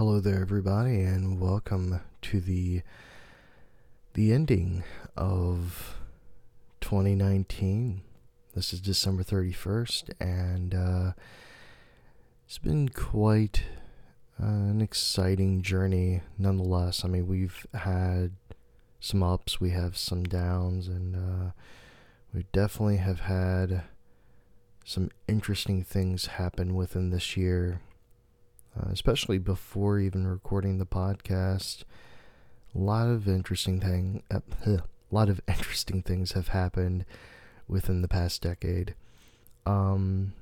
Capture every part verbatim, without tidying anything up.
Hello there, everybody, and welcome to the the ending of twenty nineteen. This is December thirty-first, and uh, it's been quite uh, an exciting journey nonetheless. I mean, we've had some ups, we have some downs, and uh, we definitely have had some interesting things happen within this year. Uh, especially before even recording the podcast, a lot of interesting thing, uh, a lot of interesting things have happened within the past decade. Um,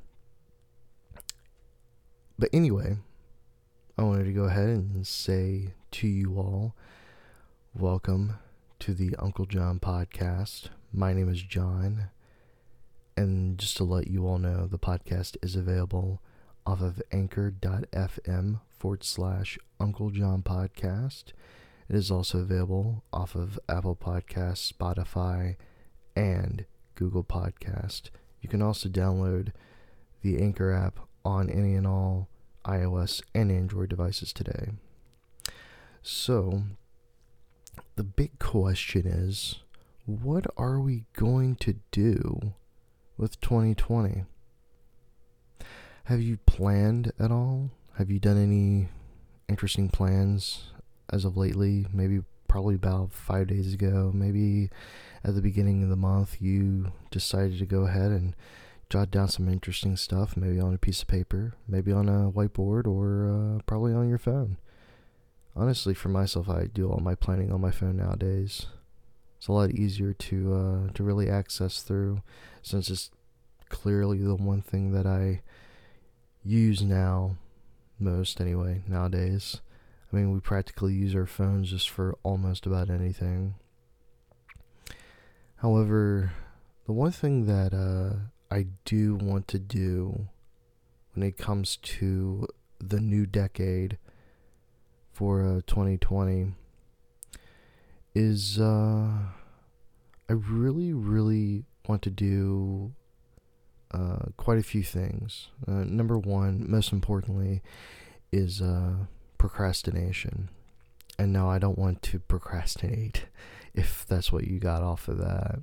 but anyway, I wanted to go ahead and say to you all, welcome to the Uncle John podcast. My name is John, and just to let you all know, the podcast is available off of anchor.fm forward slash Uncle John Podcast. It is also available off of Apple Podcasts, Spotify, and Google Podcast. You can also download the Anchor app on any and all iOS and Android devices today. So, the big question is, what are we going to do with twenty twenty? Have you planned at all? Have you done any interesting plans as of lately? Maybe probably about five days ago, maybe at the beginning of the month, you decided to go ahead and jot down some interesting stuff, maybe on a piece of paper, maybe on a whiteboard, or uh, probably on your phone. Honestly, for myself, I do all my planning on my phone nowadays. It's a lot easier to uh, to really access through, since it's clearly the one thing that I use now, most anyway, nowadays. I mean, we practically use our phones just for almost about anything. However, the one thing that uh, I do want to do when it comes to the new decade for uh, twenty twenty is uh, I really, really want to do Uh, quite a few things. Uh, number one, most importantly, is uh, procrastination. And no, I don't want to procrastinate, if that's what you got off of that.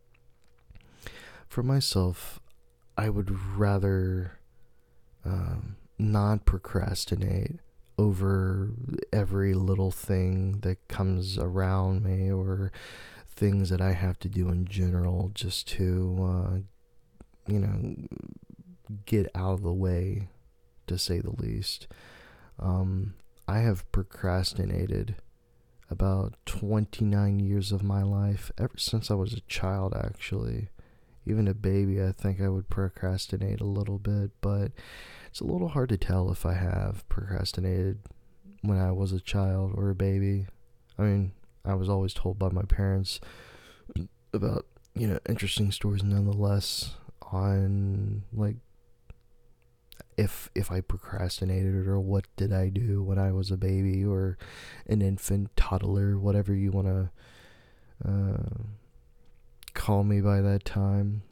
For myself, I would rather um, not procrastinate over every little thing that comes around me, or things that I have to do in general, just to uh, you know, get out of the way, to say the least. Um, I have procrastinated about twenty-nine years of my life, ever since I was a child, actually. Even a baby, I think I would procrastinate a little bit, but it's a little hard to tell if I have procrastinated when I was a child or a baby. I mean, I was always told by my parents about, you know, interesting stories nonetheless, on like if if I procrastinated, or what did I do when I was a baby or an infant, toddler, whatever you want to uh, call me by that time.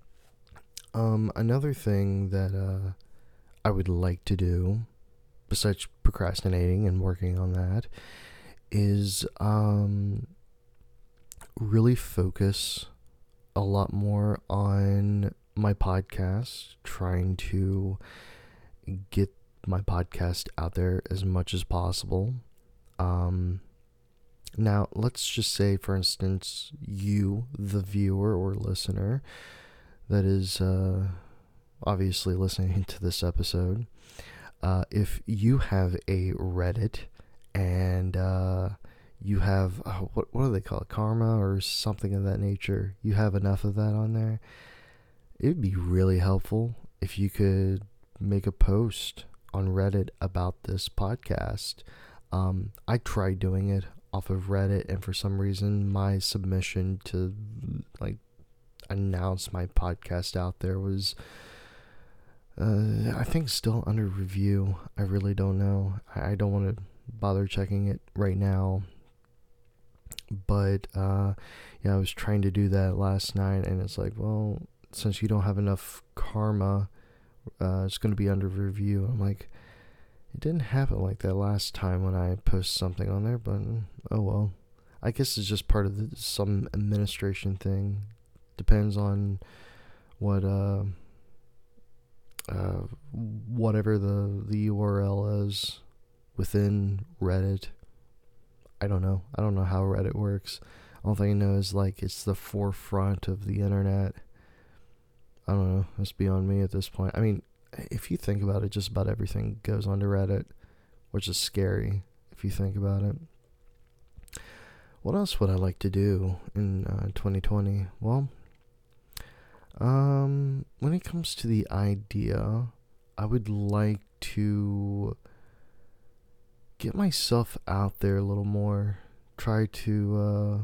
Um, another thing that uh, I would like to do, besides procrastinating and working on that, is um, really focus a lot more on my podcast, trying to get my podcast out there as much as possible. Um, now, let's just say, for instance, you, the viewer or listener, that is uh, obviously listening to this episode, uh, if you have a Reddit and uh, you have, uh, what, what do they call it, karma or something of that nature, you have enough of that on there, it would be really helpful if you could make a post on Reddit about this podcast. Um, I tried doing it off of Reddit, and for some reason, my submission to, like, announce my podcast out there was, uh, I think, still under review. I really don't know. I, I don't want to bother checking it right now. But, uh, yeah, I was trying to do that last night, and it's like, well, since you don't have enough karma, uh, it's going to be under review. I'm like, It didn't happen like that last time when I posted something on there, but oh well. I guess it's just part of the, some administration thing. Depends on what uh, uh whatever the the U R L is within Reddit. I don't know. I don't know how Reddit works. All thing I know is like it's the forefront of the internet. I don't know. It's beyond me at this point. I mean, if you think about it, just about everything goes onto Reddit, which is scary if you think about it. What else would I like to do in uh, twenty twenty? Well, um, when it comes to the idea, I would like to get myself out there a little more. Try to uh,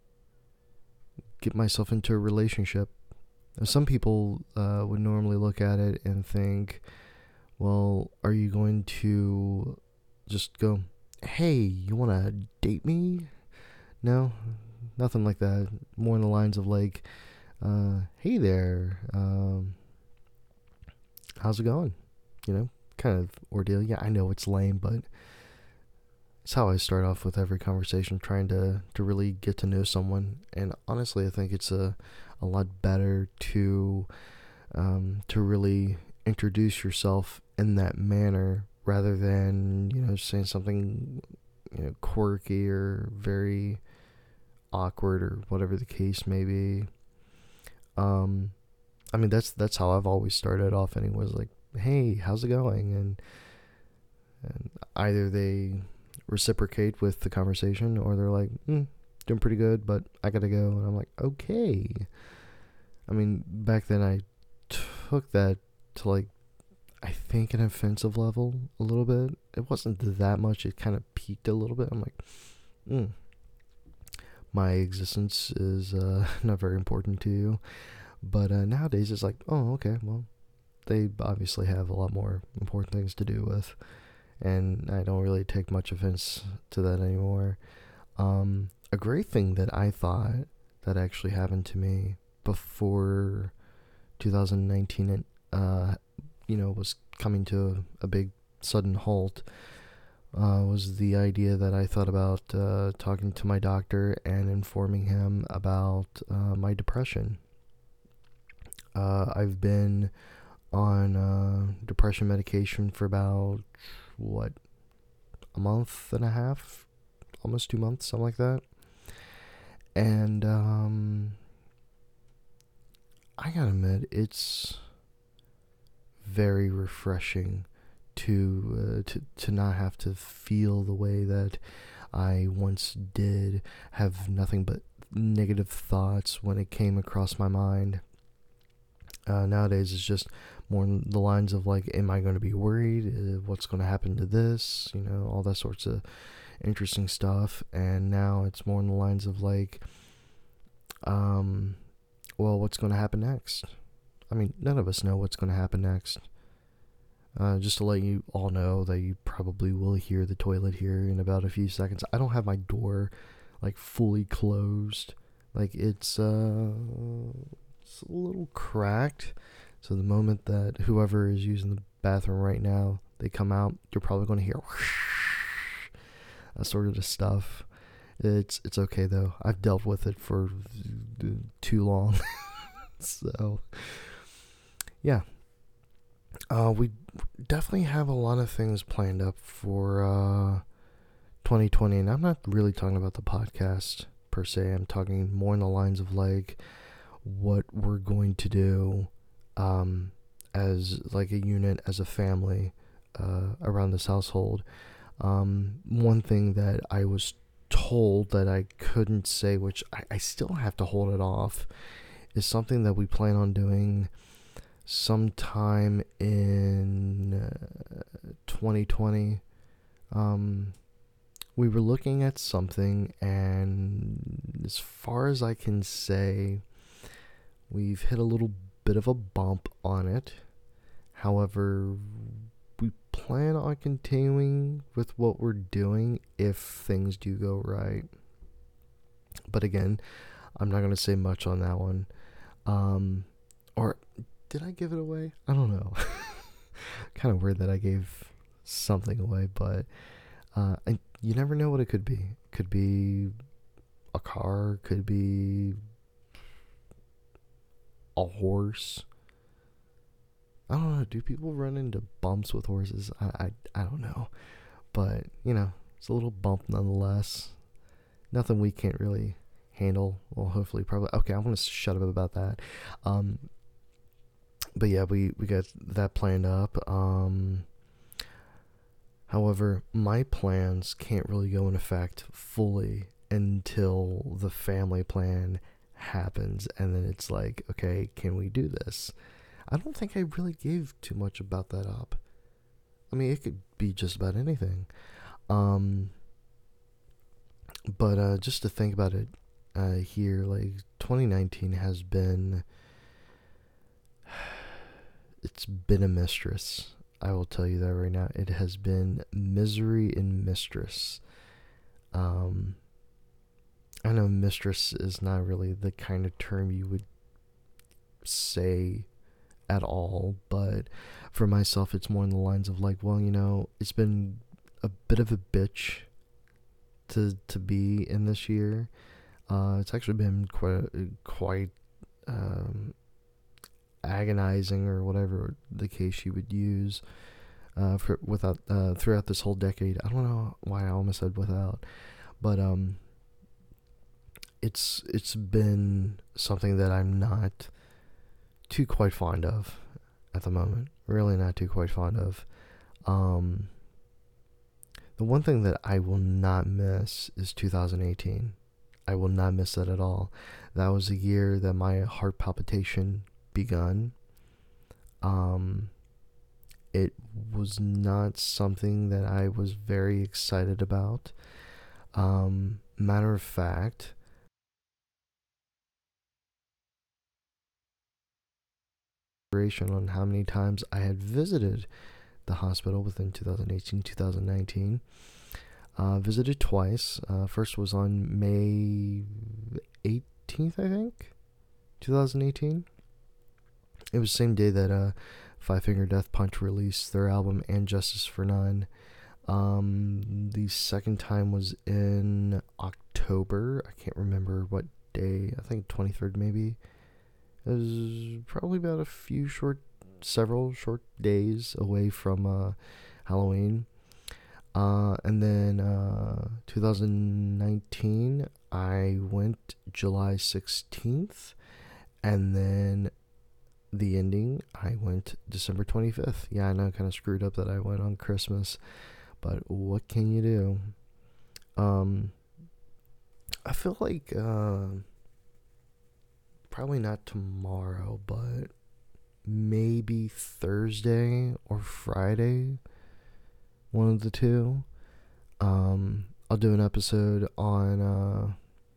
get myself into a relationship. Some people uh, would normally look at it and think, well, are you going to just go, hey, you want to date me? No, nothing like that. More in the lines of like, uh, hey there, um, how's it going? You know, kind of ordeal. Yeah, I know it's lame, but it's how I start off with every conversation, trying to, to really get to know someone. And honestly, I think it's a, a lot better to um, to really introduce yourself in that manner rather than, you know, saying something, you know, quirky or very awkward or whatever the case may be. Um, I mean, that's that's how I've always started off anyways, like, hey, how's it going? And, and either they reciprocate with the conversation or they're like, mm, doing pretty good, but I gotta go. And I'm like, okay. I mean, back then I took that to like, I think an offensive level a little bit. It wasn't that much. It kind of peaked a little bit. I'm like, mm, my existence is uh, not very important to you. But uh, nowadays it's like, oh, okay, well, they obviously have a lot more important things to do with. And I don't really take much offense to that anymore. Um, a great thing that I thought that actually happened to me before two thousand nineteen, uh, you know, was coming to a big sudden halt, uh, was the idea that I thought about uh, talking to my doctor and informing him about uh, my depression. Uh, I've been on uh, depression medication for about, what, a month and a half? Almost two months, something like that. And, um... I gotta admit, it's very refreshing to, uh, to to not have to feel the way that I once did, have nothing but negative thoughts when it came across my mind. Uh, nowadays, it's just more in the lines of like, am I going to be worried? Uh, what's going to happen to this? You know, all that sorts of interesting stuff. And now it's more in the lines of like, um... well, what's going to happen next? I mean, none of us know what's going to happen next. Uh, just to let you all know that you probably will hear the toilet here in about a few seconds. I don't have my door, like, fully closed. Like, it's, uh, it's a little cracked. So the moment that whoever is using the bathroom right now, they come out, you're probably going to hear whoosh, that sort of stuff. It's it's okay though. I've dealt with it for too long. So, yeah. Uh, we definitely have a lot of things planned up for uh, twenty twenty, and I'm not really talking about the podcast per se. I'm talking more in the lines of like what we're going to do um, as like a unit, as a family uh, around this household. Um, one thing that I was told that I couldn't say, which I, I still have to hold it off, is something that we plan on doing sometime in uh, twenty twenty. Um, we were looking at something, and as far as I can say, we've hit a little bit of a bump on it. However, we plan on continuing with what we're doing if things do go right. But again, I'm not going to say much on that one. Um, or did I give it away? I don't know. Kind of weird that I gave something away, but uh, and you never know what it could be. Could be a car, could be a horse. I don't know. Do people run into bumps with horses? I, I, I don't know. But, you know, it's a little bump nonetheless. Nothing we can't really handle. Well, hopefully, probably. Okay, I'm going to shut up about that. Um, but yeah, we, we got that planned up. Um, however, my plans can't really go in effect fully until the family plan happens. And then it's like, okay, can we do this? I don't think I really gave too much about that up. I mean, it could be just about anything. Um, but uh, just to think about it uh, here, like twenty nineteen has been, it's been a mistress. I will tell you that right now. It has been misery and mistress. Um, I know mistress is not really the kind of term you would say at all, but for myself it's more in the lines of like, well, you know, it's been a bit of a bitch to to be in this year. Uh, it's actually been quite quite um, agonizing, or whatever the case you would use, uh, for without uh, throughout this whole decade. I don't know why I almost said without, but um, it's it's been something that I'm not too quite fond of at the moment. Really not too quite fond of. Um, the one thing that I will not miss is two thousand eighteen. I will not miss that at all. That was a year that my heart palpitation begun. Um, it was not something that I was very excited about. Um, matter of fact, on how many times I had visited the hospital within two thousand eighteen, two thousand nineteen. Uh, visited twice. Uh, first was on May eighteenth, I think, two thousand eighteen. It was the same day that uh, Five Finger Death Punch released their album And Justice for None. Um, the second time was in October. I can't remember what day. I think twenty-third maybe. It was probably about a few short, several short days away from uh, Halloween. Uh, and then uh, two thousand nineteen, I went July sixteenth. And then the ending, I went December twenty-fifth. Yeah, I know, kind of screwed up that I went on Christmas. But what can you do? Um, I feel like... Uh, probably not tomorrow, but maybe Thursday or Friday, one of the two. Um, I'll do an episode on uh,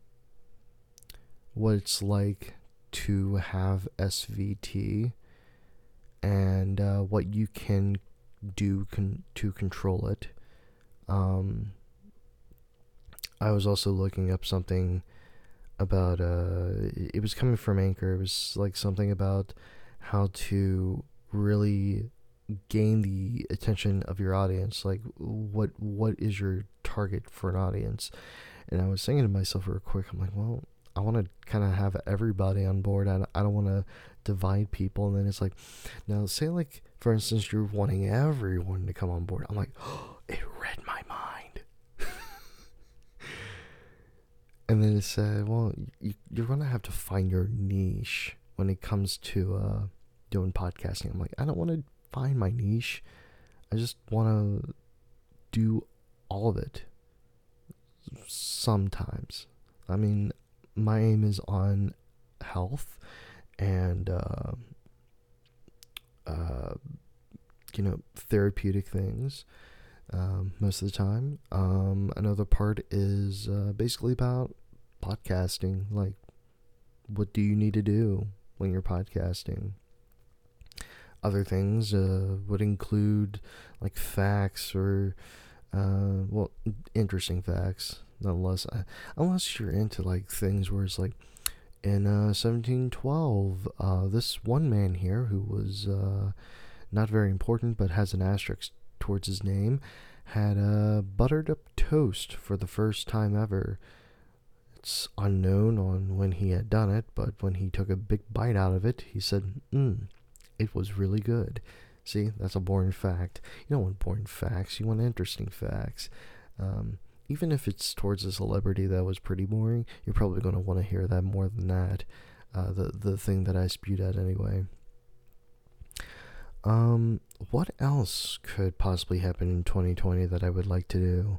what it's like to have S V T and uh, what you can do con- to control it. Um, I was also looking up something about uh it was coming from Anchor. It was like something about how to really gain the attention of your audience. Like what what is your target for an audience? And I was thinking to myself real quick, I'm like, well, I want to kind of have everybody on board. I, I don't want to divide people. And then it's like, now say like, for instance, you're wanting everyone to come on board. I'm like, oh, it read my mind. And then it said, well, you, you're going to have to find your niche when it comes to uh, doing podcasting. I'm like, I don't want to find my niche. I just want to do all of it. Sometimes. I mean, my aim is on health and, uh, uh, you know, therapeutic things. Um, most of the time. Um, another part is uh, basically about podcasting. Like, what do you need to do when you're podcasting? Other things uh, would include like facts or uh, well, interesting facts. Nonetheless, uh, unless you're into like things where it's like in uh, seventeen twelve, uh, this one man here who was uh, not very important but has an asterisk towards his name, had a buttered up toast for the first time ever. It's unknown on when he had done it, but when he took a big bite out of it, he said, mmm, it was really good. See, that's a boring fact. You don't want boring facts, you want interesting facts. Um, even if it's towards a celebrity that was pretty boring, you're probably going to want to hear that more than that. Uh, the, the thing that I spewed at anyway. Um, what else could possibly happen in twenty twenty that I would like to do?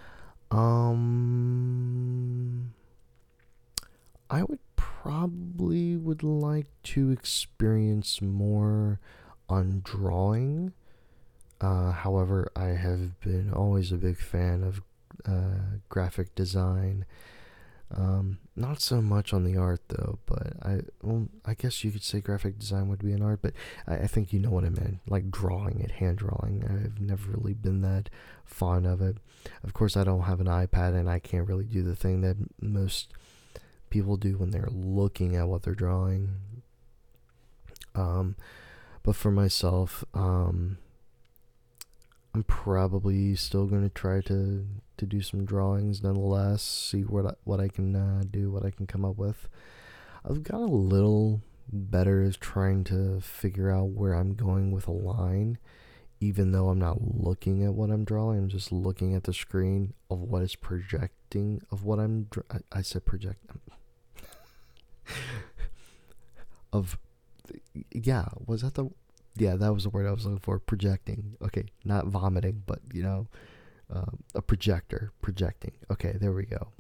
Um, I would probably would like to experience more on drawing. Uh, however, I have been always a big fan of uh, graphic design. Um, not so much on the art though, but I well, I guess you could say graphic design would be an art, but I, I think you know what I meant, like drawing it, hand drawing. I've never really been that fond of it. Of course, I don't have an iPad, and I can't really do the thing that most people do when they're looking at what they're drawing. Um, but for myself, um, I'm probably still going to try to to do some drawings nonetheless, see what I, what I can uh, do, what I can come up with. I've got a little better at trying to figure out where I'm going with a line, even though I'm not looking at what I'm drawing. I'm just looking at the screen of what is projecting of what I'm dra- I, I said project of yeah, was that the yeah, that was the word I was looking for, projecting. Okay, not vomiting, but you know, um, a projector, projecting. Okay, there we go.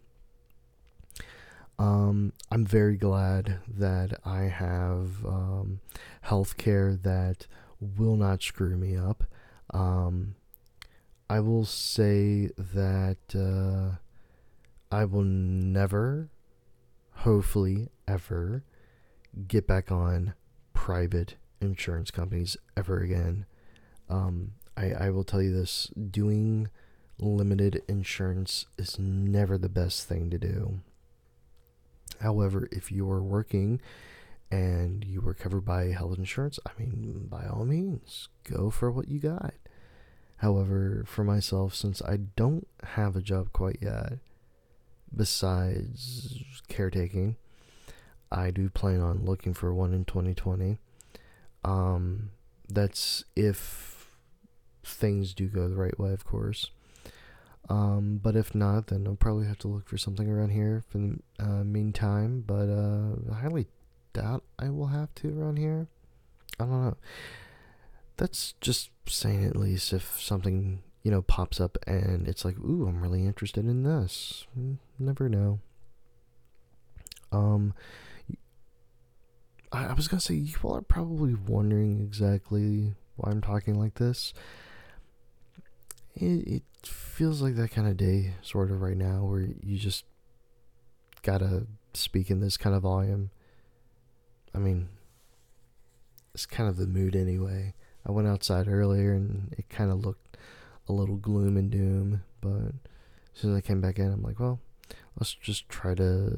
Um, I'm very glad that I have um, healthcare that will not screw me up. Um, I will say that uh, I will never, hopefully ever, get back on private insurance companies ever again. Um, I, I will tell you this, doing limited insurance is never the best thing to do. However, if you are working and you were covered by health insurance, I mean, by all means, go for what you got. However, for myself, since I don't have a job quite yet, besides caretaking, I do plan on looking for one in twenty twenty. Um, that's if things do go the right way, of course. Um, but if not, then I'll probably have to look for something around here for the uh, meantime. But uh, I highly doubt I will have to around here. I don't know. That's just saying, at least if something, you know, pops up and it's like, ooh, I'm really interested in this. Never know. Um, I, I was gonna say, you all are probably wondering exactly why I'm talking like this. It, it feels like that kind of day, sort of, right now, where you just gotta speak in this kind of volume. I mean, it's kind of the mood anyway. I went outside earlier and it kind of looked a little gloom and doom, but as soon as I came back in, I'm like, well, let's just try to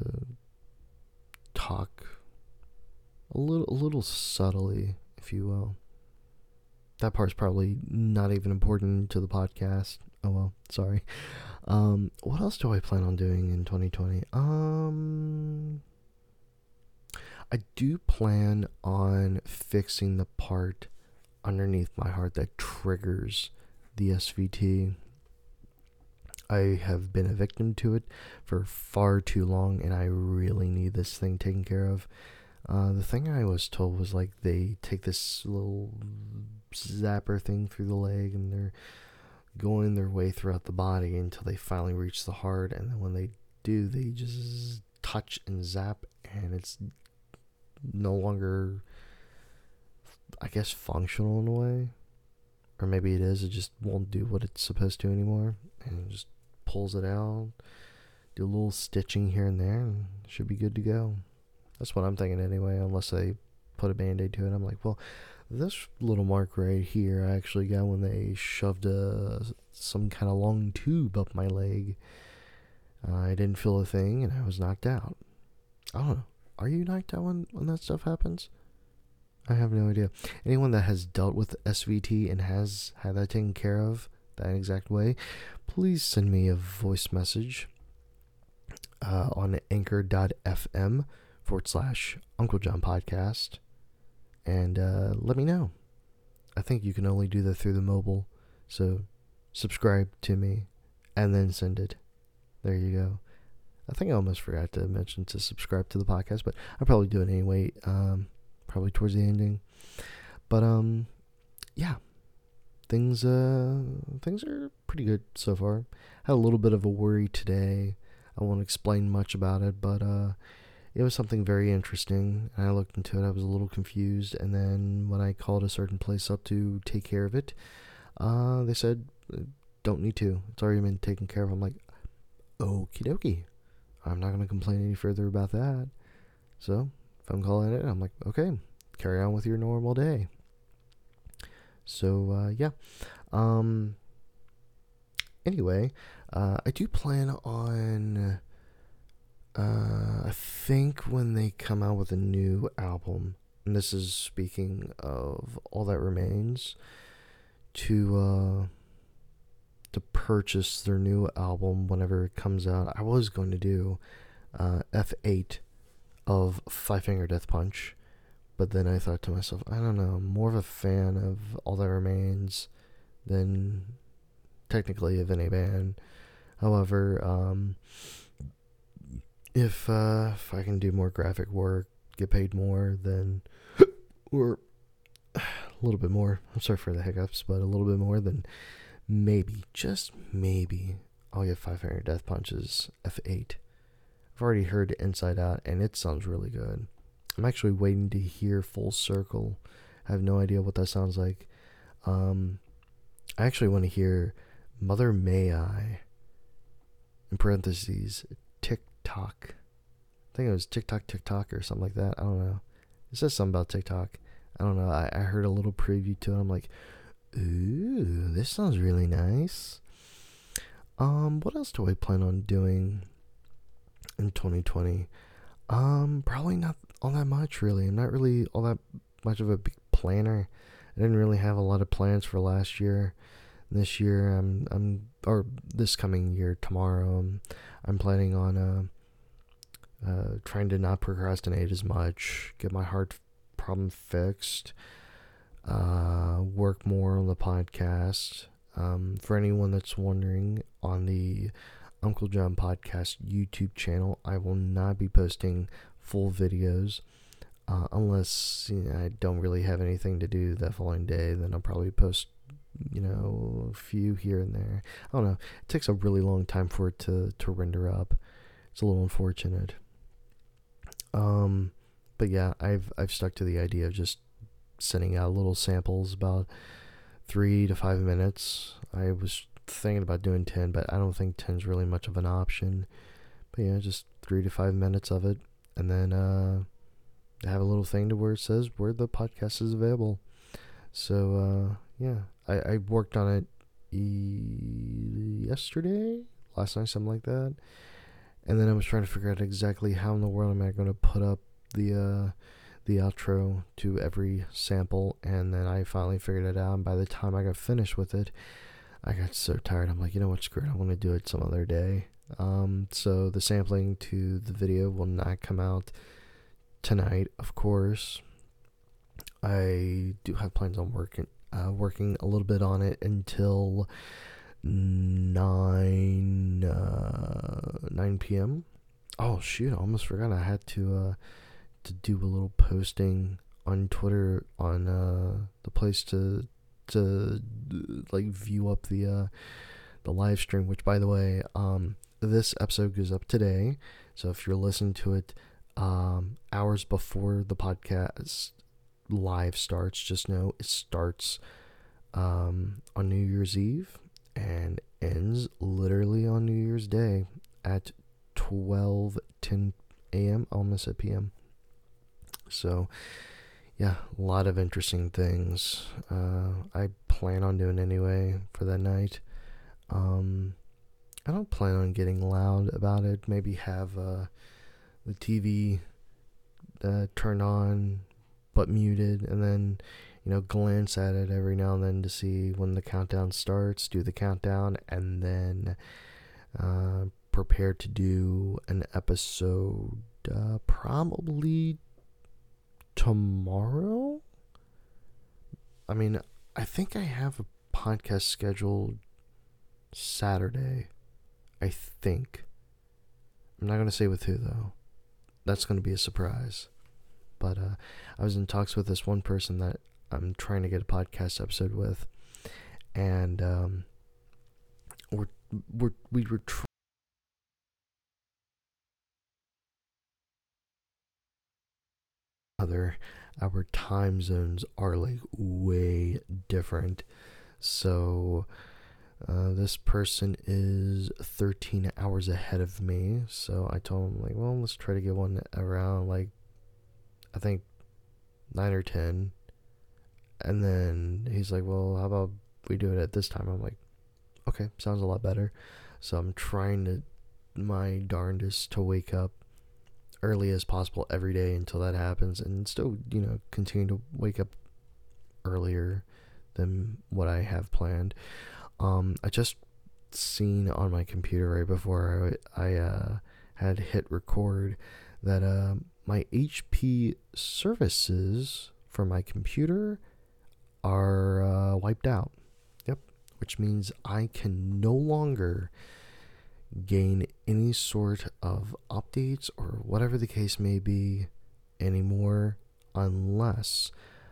talk a little, a little subtly, if you will. That part's probably not even important to the podcast. Oh well, sorry. Um, what else do I plan on doing in twenty twenty? Um, I do plan on fixing the part underneath my heart that triggers the S V T. I have been a victim to it for far too long, and I really need this thing taken care of. Uh, the thing I was told was like they take this little zapper thing through the leg and they're going their way throughout the body until they finally reach the heart, and then when they do, they just touch and zap, and it's no longer, I guess, functional in a way. Or maybe it is, it just won't do what it's supposed to anymore, and it just pulls it out, do a little stitching here and there, and it should be good to go. That's what I'm thinking anyway, unless they put a band-aid to it. I'm like, well, this little mark right here I actually got when they shoved a, some kind of long tube up my leg. Uh, I didn't feel a thing, and I was knocked out. I don't know. Are you knocked out when, when that stuff happens? I have no idea. Anyone that has dealt with S V T and has had that taken care of that exact way, please send me a voice message uh, on anchor.fm forward slash Uncle John Podcast and uh, let me know. I think you can only do that through the mobile, so subscribe to me and then send it. There you go. I think I almost forgot to mention to subscribe to the podcast, but I'll probably do it anyway. Um, probably towards the ending. But um, yeah, things uh things are pretty good so far. Had a little bit of a worry today. I won't explain much about it, but uh, it was something very interesting. And I looked into it. I was a little confused, and then when I called a certain place up to take care of it, uh, they said don't need to. It's already been taken care of. I'm like, okie dokie. I'm not gonna complain any further about that. So if I'm calling it, I'm like, okay, carry on with your normal day. So uh, yeah. Um. Anyway, uh, I do plan on. Uh, I think when they come out with a new album, and this is speaking of All That Remains, to uh, to purchase their new album whenever it comes out. I was going to do uh, F eight of Five Finger Death Punch, but then I thought to myself, I don't know, I'm more of a fan of All That Remains than technically of any band. However, um, if uh, if I can do more graphic work, get paid more, then or a little bit more. I'm sorry for the hiccups, but a little bit more, then maybe, just maybe, I'll get Five Finger Death Punch's F eight. I've already heard Inside Out, and it sounds really good. I'm actually waiting to hear Full Circle. I have no idea what that sounds like. Um, I actually want to hear Mother May I, in parentheses, TikTok. I think it was TikTok, TikTok, or something like that. I don't know. It says something about TikTok. I don't know. I, I heard a little preview to it. I'm like, ooh, this sounds really nice. Um, what else do I plan on doing in twenty twenty? Um, probably not all that much, really. I'm not really all that much of a big planner. I didn't really have a lot of plans for last year. This year, I'm, I'm, or this coming year, tomorrow, I'm, I'm planning on, uh, uh, trying to not procrastinate as much, get my heart problem fixed, uh, work more on the podcast. Um, for anyone that's wondering, on the Uncle John Podcast YouTube channel, I will not be posting full videos, uh, unless, you know, I don't really have anything to do that following day. Then I'll probably post, you know, a few here and there. I don't know. It takes a really long time for it to, to render up. It's a little unfortunate. Um, but yeah, I've I've stuck to the idea of just sending out little samples, about three to five minutes. I was thinking about doing ten, but I don't think ten's really much of an option. But yeah, just three to five minutes of it, and then uh, have a little thing to where it says where the podcast is available. So uh, yeah, I, I worked on it e- yesterday, last night, something like that. And then I was trying to figure out exactly how in the world am I going to put up the uh, the outro to every sample. And then I finally figured it out. And by the time I got finished with it, I got so tired. I'm like, you know what, screw it. I want to do it some other day. Um, so the sampling to the video will not come out tonight, of course. I do have plans on working uh, working a little bit on it until nine uh, nine p.m. Oh shoot! I almost forgot. I had to uh, to do a little posting on Twitter on uh, the place to to like view up the uh, the live stream. Which, by the way, um, this episode goes up today. So if you're listening to it um, hours before the podcast live starts, just know it starts um, on New Year's Eve and ends literally on New Year's Day at twelve ten a.m. I almost said p m. So yeah, a lot of interesting things uh, I plan on doing anyway for that night. um, I don't plan on getting loud about it. Maybe have uh, the T V uh, turned on but muted, and then, you know, glance at it every now and then to see when the countdown starts, do the countdown, and then uh, prepare to do an episode uh, probably tomorrow. I mean, I think I have a podcast scheduled Saturday. I think. I'm not going to say with who, though. That's going to be a surprise. But uh, I was in talks with this one person that I'm trying to get a podcast episode with. And um, we're, we're, we were trying. Other, our time zones are like way different. So uh, this person is thirteen hours ahead of me. So I told him, like, well, let's try to get one around like, I think nine or ten. And then he's like, well, how about we do it at this time? I'm like, okay, sounds a lot better. So I'm trying to my darndest to wake up early as possible every day until that happens, and still, you know, continue to wake up earlier than what I have planned. Um, I just seen on my computer right before I, I uh, had hit record that uh, my H P services for my computer are uh, wiped out. Yep, which means I can no longer gain any sort of updates or whatever the case may be anymore unless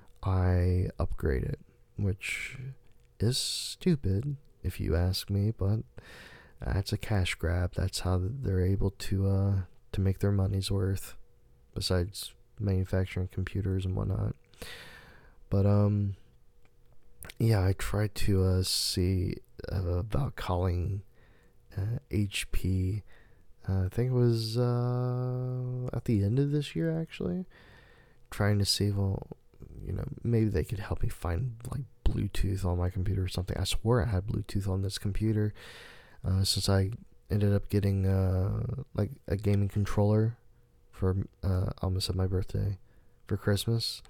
I upgrade it, which is stupid if you ask me, but that's a cash grab. That's how they're able to uh to make their money's worth, besides manufacturing computers and whatnot. But um yeah, I tried to uh see uh, about calling Uh, H P. Uh, I think it was uh, at the end of this year, actually. Trying to see, well, you know, maybe they could help me find like Bluetooth on my computer or something. I swear I had Bluetooth on this computer uh, since I ended up getting uh, like a gaming controller for uh, almost at my birthday for Christmas.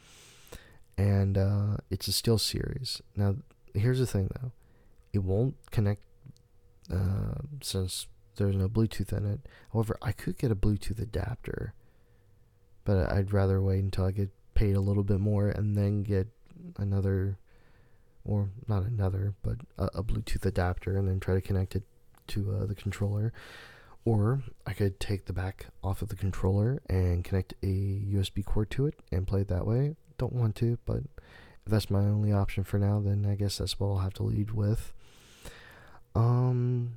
And uh, it's a Steel Series. Now, here's the thing though, it won't connect Uh, since there's no Bluetooth in it. However, I could get a Bluetooth adapter, but I'd rather wait until I get paid a little bit more and then get another, or not another, but a, a Bluetooth adapter and then try to connect it to uh, the controller. Or I could take the back off of the controller and connect a U S B cord to it and play it that way. Don't want to, but if that's my only option for now, then I guess that's what I'll have to lead with. Um,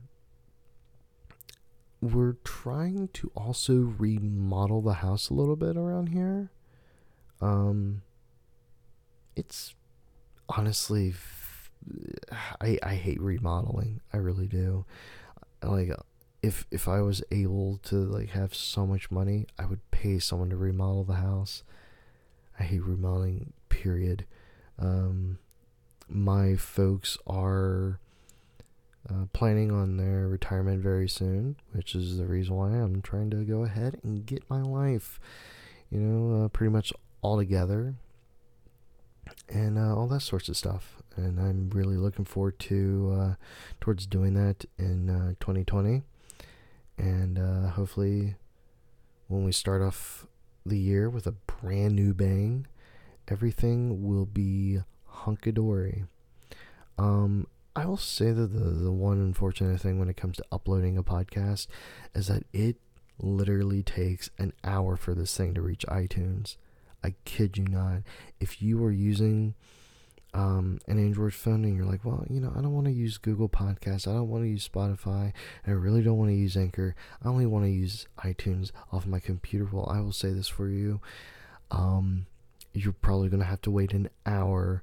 we're trying to also remodel the house a little bit around here. Um, it's honestly, I I hate remodeling. I really do. Like, if if I was able to like have so much money, I would pay someone to remodel the house. I hate remodeling. Period. Um, my folks are Uh, planning on their retirement very soon, which is the reason why I'm trying to go ahead and get my life, you know, uh, pretty much all together, and uh, all that sorts of stuff. And I'm really looking forward to uh, towards doing that in uh, twenty twenty, and uh, hopefully, when we start off the year with a brand new bang, everything will be hunky-dory. Um, I will say that the, the one unfortunate thing when it comes to uploading a podcast is that it literally takes an hour for this thing to reach iTunes. I kid you not. If you are using um, an Android phone and you're like, well, you know, I don't want to use Google Podcasts, I don't want to use Spotify, and I really don't want to use Anchor, I only want to use iTunes off my computer, well, I will say this for you. Um, you're probably going to have to wait an hour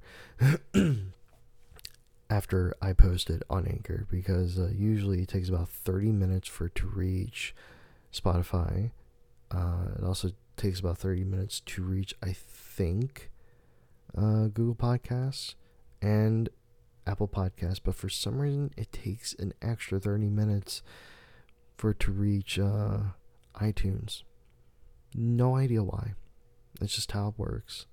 after I post it on Anchor, because uh, usually it takes about thirty minutes for it to reach Spotify. Uh, it also takes about thirty minutes to reach, I think, uh, Google Podcasts and Apple Podcasts, but for some reason it takes an extra thirty minutes for it to reach uh, iTunes. No idea why. That's just how it works.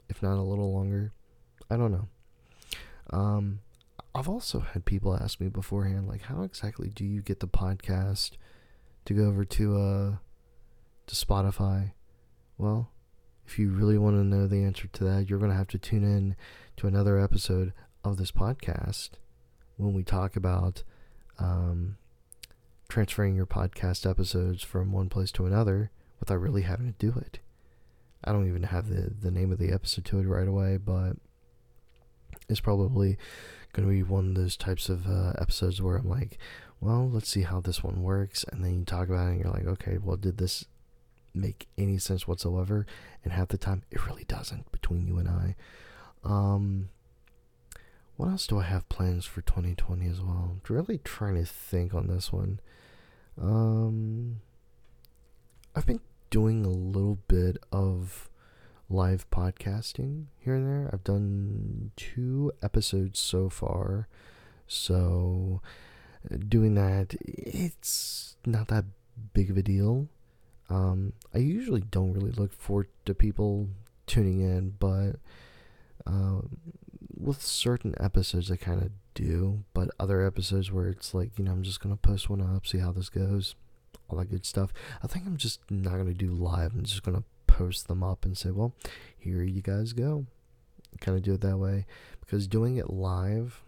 if not a little longer. I don't know. Um, I've also had people ask me beforehand, like, how exactly do you get the podcast to go over to uh to Spotify? Well, if you really want to know the answer to that, you're going to have to tune in to another episode of this podcast when we talk about um, transferring your podcast episodes from one place to another without really having to do it. I don't even have the, the name of the episode to it right away, but it's probably going to be one of those types of uh, episodes where I'm like, well, let's see how this one works. And then you talk about it and you're like, okay, well, did this make any sense whatsoever? And half the time, it really doesn't between you and I. Um, what else do I have plans for twenty twenty as well? I'm really trying to think on this one. Um, I've been doing a little bit of live podcasting here and there. I've done two episodes so far, so doing that, it's not that big of a deal. Um, I usually don't really look forward to people tuning in, but um, with certain episodes I kind of do, but other episodes where it's like, you know, I'm just going to post one up, see how this goes, all that good stuff. I think I'm just not going to do live. I'm just going to post them up and say, well, here you guys go. Kind of do it that way, because doing it live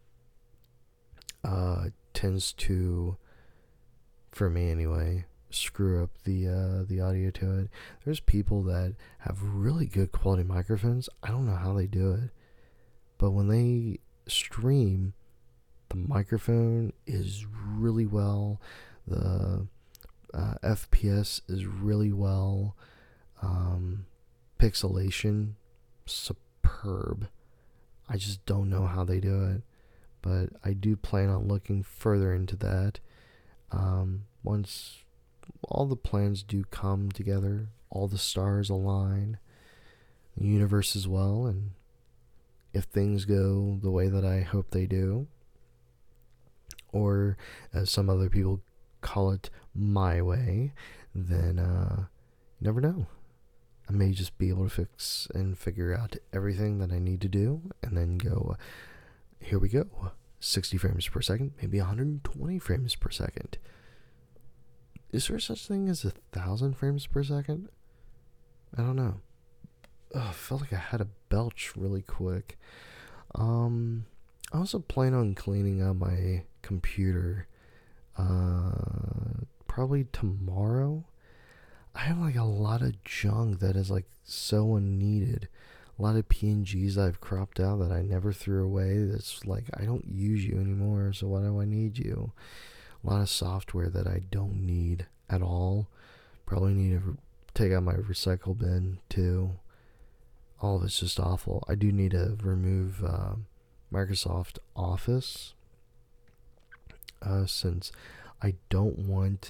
uh, tends to, for me anyway, screw up the uh, the audio to it. There's people that have really good quality microphones. I don't know how they do it, but when they stream, the microphone is really well. The uh, F P S is really well. Um, pixelation, superb. I just don't know how they do it, but I do plan on looking further into that. Um, once all the plans do come together, all the stars align, the universe as well, and if things go the way that I hope they do, or as some other people call it, my way, then uh, you never know. I may just be able to fix and figure out everything that I need to do, and then go, here we go, sixty frames per second, maybe one hundred twenty frames per second. Is there such thing as a thousand frames per second? I don't know. Ugh, I felt like I had a belch really quick. Um, I also plan on cleaning out my computer. Uh, probably tomorrow. I have like a lot of junk that is like so unneeded. A lot of P N Gs I've cropped out that I never threw away. That's like, I don't use you anymore, so why do I need you? A lot of software that I don't need at all. Probably need to re- take out my recycle bin too. All of it's just awful. I do need to remove uh, Microsoft Office uh, since I don't want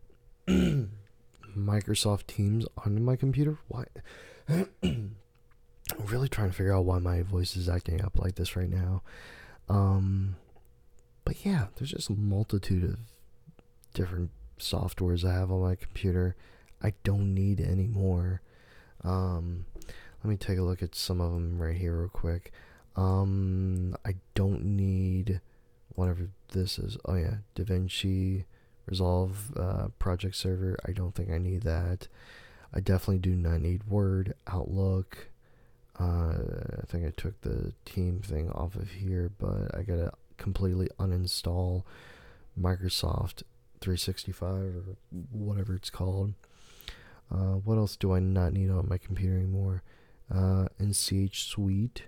Microsoft Teams on my computer. Why? I'm really trying to figure out why my voice is acting up like this right now. Um, but yeah, there's just a multitude of different softwares I have on my computer I don't need anymore. Um, let me take a look at some of them right here real quick. Um, I don't need whatever this is. Oh yeah, DaVinci Resolve uh, Project Server. I don't think I need that. I definitely do not need Word, Outlook. Uh, I think I took the team thing off of here, but I gotta completely uninstall Microsoft three sixty-five or whatever it's called. Uh, what else do I not need on my computer anymore? Uh, N C H Suite.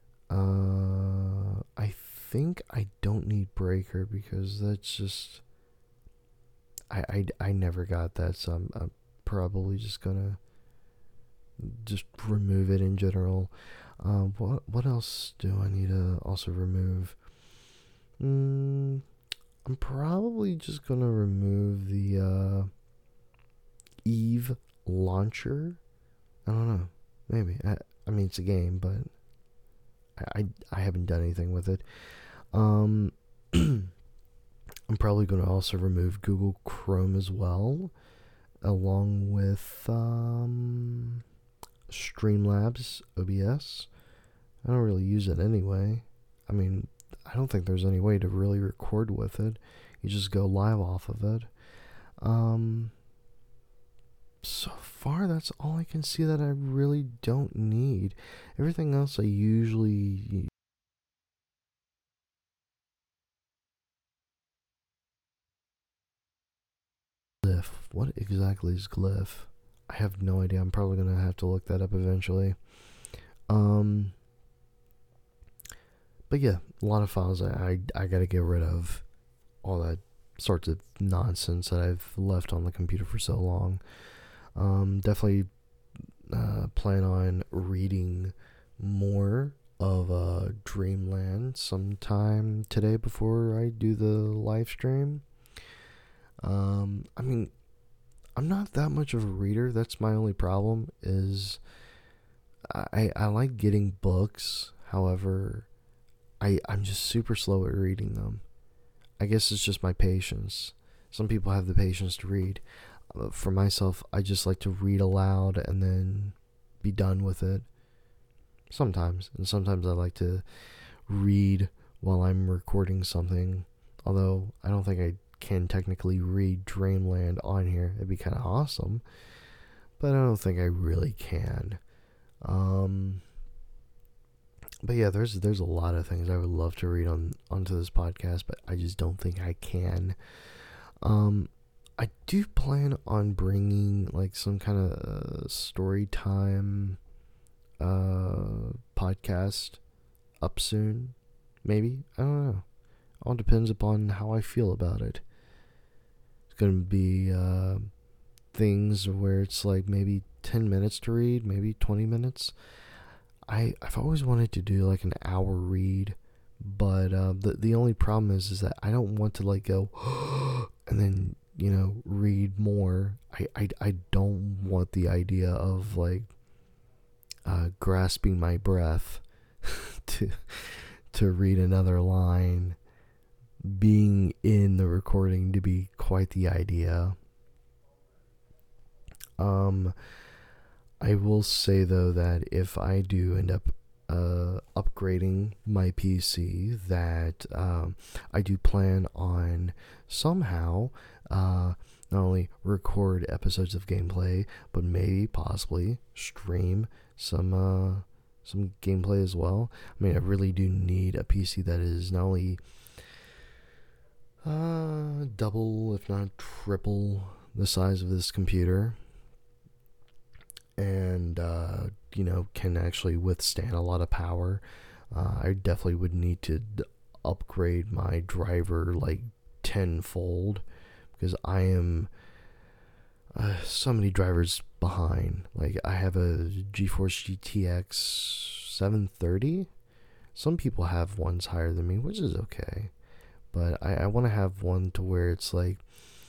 Uh, I think I don't need Breaker because that's just... I, I, I never got that, so I'm, I'm probably just gonna just remove it in general. Um, what what else do I need to also remove? Mm, I'm probably just gonna remove the uh, Eve launcher. I don't know. Maybe. I, I mean, it's a game, but I, I, I haven't done anything with it. Um, I'm probably going to also remove Google Chrome as well, along with, um, Streamlabs O B S. I don't really use it anyway. I mean, I don't think there's any way to really record with it. You just go live off of it. Um, so far, that's all I can see that I really don't need. Everything else I usually... Glyph. What exactly is Glyph? I have no idea. I'm probably going to have to look that up eventually. Um... But yeah, a lot of files I, I, I gotta get rid of. All that sorts of nonsense that I've left on the computer for so long. Um, definitely uh, plan on reading more of uh, Dreamland sometime today before I do the live stream. Um, I mean, I'm not that much of a reader. That's my only problem. Is I I like getting books. However, I, I'm just super slow at reading them. I guess it's just my patience. Some people have the patience to read. Uh, for myself, I just like to read aloud and then be done with it. Sometimes. And sometimes I like to read while I'm recording something. Although, I don't think I can technically read Dreamland on here. It'd be kind of awesome. But I don't think I really can. Um... But yeah, there's there's a lot of things I would love to read on onto this podcast, but I just don't think I can. Um, I do plan on bringing like some kind of uh, story time uh, podcast up soon, maybe. I don't know. All depends upon how I feel about it. It's gonna be uh, things where it's like maybe ten minutes to read, maybe twenty minutes. I, I've always wanted to do like an hour read, but uh, the the only problem is is that I don't want to like go and then, you know, read more. I, I, I don't want the idea of like uh, grasping my breath to to read another line, being in the recording to be quite the idea. Um. I will say, though, that if I do end up uh, upgrading my P C, that um, I do plan on somehow uh, not only record episodes of gameplay, but maybe possibly stream some uh, some gameplay as well. I mean, I really do need a P C that is not only uh, double, if not triple, the size of this computer. And, uh, you know, can actually withstand a lot of power. Uh, I definitely would need to d- upgrade my driver like tenfold, because I am uh, so many drivers behind. Like, I have a GeForce G T X seven thirty. Some people have ones higher than me, which is okay. But I, I want to have one to where it's like,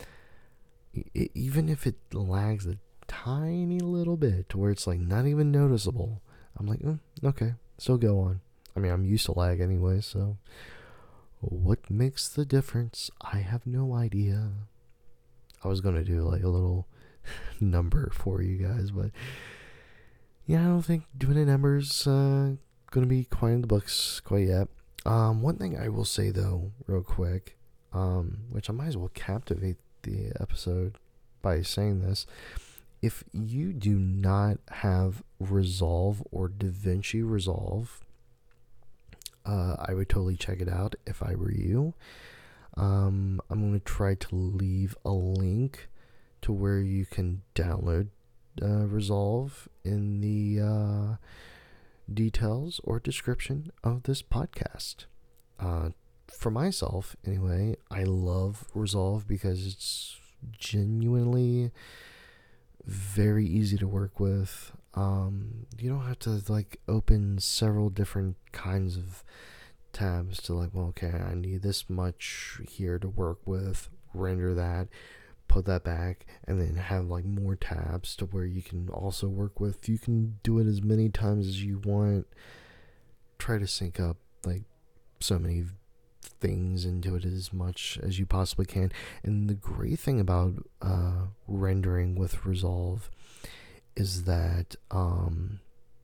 e- even if it lags a tiny little bit to where it's like not even noticeable, I'm like, mm, okay, still go on. I mean, I'm used to lag anyway, so what makes the difference? I have no idea. I was gonna do like a little number for you guys, but yeah, I don't think doing a number's uh, gonna be quite in the books quite yet. Um, one thing I will say though, real quick, um, which I might as well captivate the episode by saying this. If you do not have Resolve or DaVinci Resolve, uh, I would totally check it out if I were you. Um, I'm going to try to leave a link to where you can download uh, Resolve in the uh, details or description of this podcast. Uh, for myself, anyway, I love Resolve because it's genuinely very easy to work with. Um, you don't have to like open several different kinds of tabs to like, well, okay, I need this much here to work with, render that, put that back, and then have like more tabs to where you can also work with. You can do it as many times as you want. Try to sync up like so many things into it as much as you possibly can. And the great thing about uh, rendering with Resolve is that um,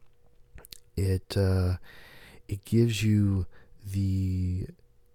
it uh, it gives you the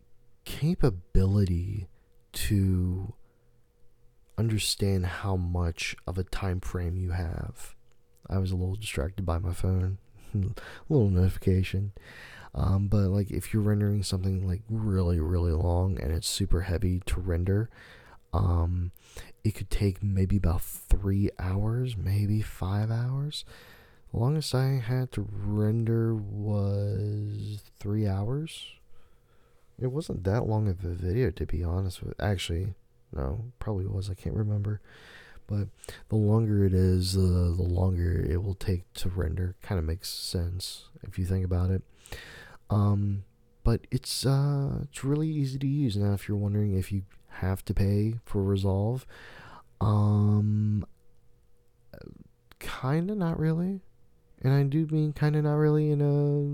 capability to understand how much of a time frame you have. I was a little distracted by my phone, a little notification. Um, but like if you're rendering something like really, really long and it's super heavy to render, um, it could take maybe about three hours, maybe five hours. The longest I had to render was three hours. It wasn't that long of a video, to be honest with. Actually, no, probably was. I can't remember. But the longer it is, uh, the longer it will take to render. Kind of makes sense if you think about it. Um, but it's uh, it's really easy to use. Now, if you're wondering if you have to pay for Resolve, um, kind of not really. And I do mean kind of not really in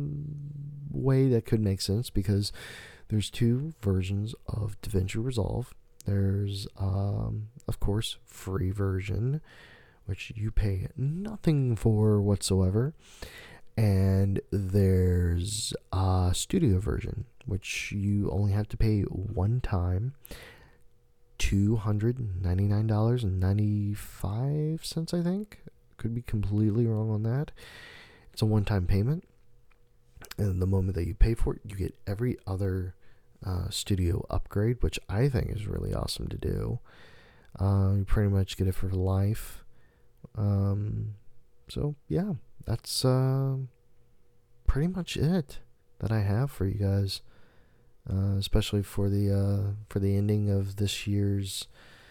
a way that could make sense, because there's two versions of DaVinci Resolve. There's, um, of course, free version, which you pay nothing for whatsoever. And there's a studio version, which you only have to pay one time, two hundred ninety-nine dollars and ninety-five cents, I think. Could be completely wrong on that. It's a one-time payment. And the moment that you pay for it, you get every other uh, studio upgrade, which I think is really awesome to do. Uh, you pretty much get it for life. Um, so, yeah, that's uh, pretty much it that I have for you guys. Uh, especially for the uh, for the ending of this year's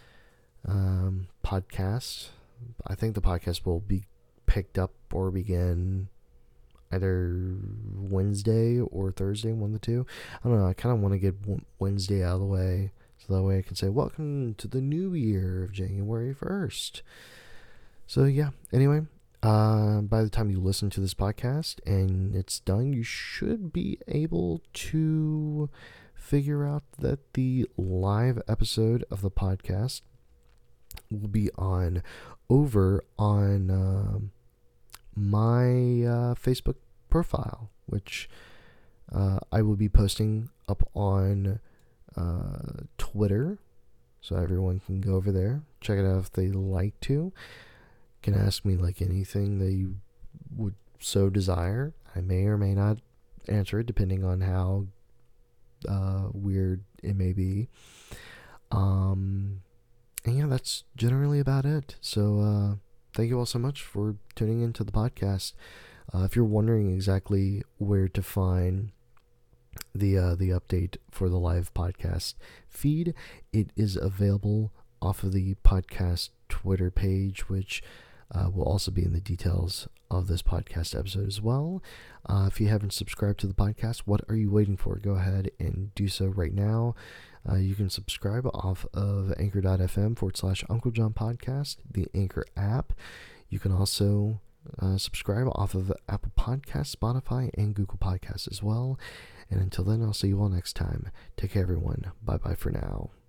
um, podcast. I think the podcast will be picked up or begin either Wednesday or Thursday, one of the two. I don't know. I kind of want to get Wednesday out of the way, so that way I can say, welcome to the new year of January first. So, yeah. Anyway, uh, by the time you listen to this podcast and it's done, you should be able to figure out that the live episode of the podcast will be on over on uh, my uh, Facebook profile, which uh, I will be posting up on uh, Twitter, so everyone can go over there, check it out if they like to. Can ask me like anything that you would so desire. I may or may not answer it depending on how uh, weird it may be. Um, and yeah, that's generally about it. So uh, thank you all so much for tuning into the podcast. Uh, if you're wondering exactly where to find the uh, the update for the live podcast feed, it is available off of the podcast Twitter page, which Uh, will also be in the details of this podcast episode as well. Uh, if you haven't subscribed to the podcast, what are you waiting for? Go ahead and do so right now. Uh, you can subscribe off of anchor.fm forward slash Uncle John Podcast, the Anchor app. You can also uh, subscribe off of Apple Podcasts, Spotify, and Google Podcasts as well. And until then, I'll see you all next time. Take care, everyone. Bye-bye for now.